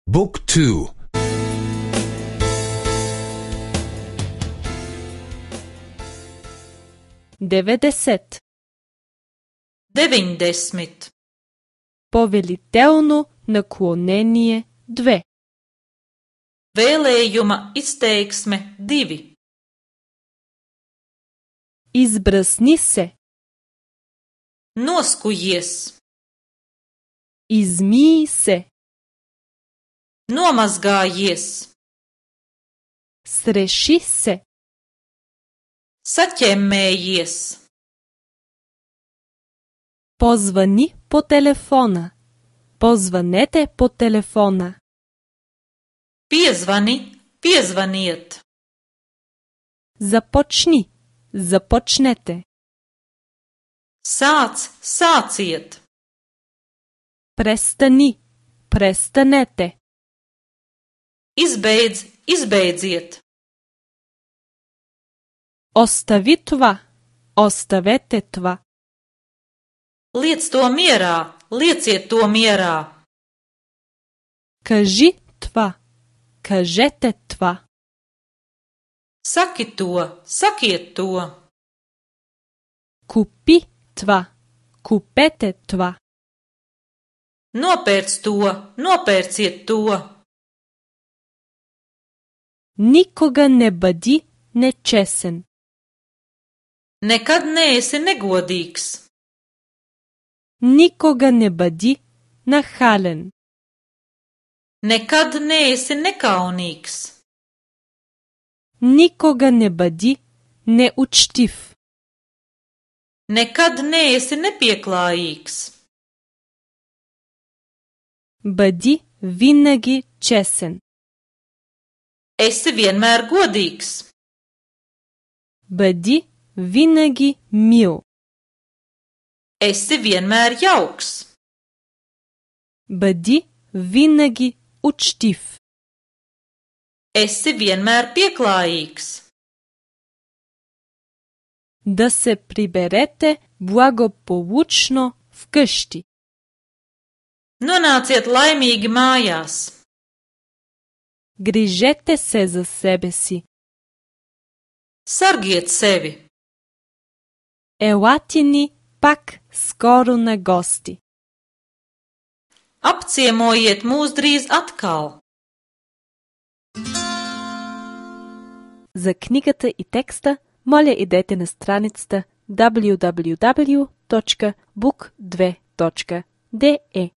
Book 2. 90. 90. Повелително наклонение 2. Vēlējuma izteiksme 2. Избръсни се. Noskujies. Измий се. Nomazgājies. Среши се. Saķemmējies. Позвани по телефона. Позванете по телефона. Piezvani, piezvaniet. Започни. Започнете. Sāc, sāciet. Престани. Престанете. Izbeidz, izbeidziet. Остави това. Оставете това. Liec to mierā, lieciet to mierā. Кажи това. Кажете това. Saki to, sakiet to. Купи това. Купете това. Nopērc to, nopērciet to. Никога не бъди нечестен. Nekad neesi negodīgs. Никога не бъди нахален. Nekad neesi nekaunīgs. Никога не бъди неучтив. Nekad neesi nepieklājīgs. Бъди винаги честен. Esi vienmēr godīgs. Бъди винаги мил. Esi vienmēr jauks. Бъди винаги учтив. Esi vienmēr pieklājīgs. Да се приберете благополучно вкъщи. Nonāciet laimīgi mājās. Грижете се за себе си. Sargiet sevi. Елате ни пак скоро на гости. Apciemojiet mūs drīz atkal. За книгата и текста моля идете на страницата www.book2.de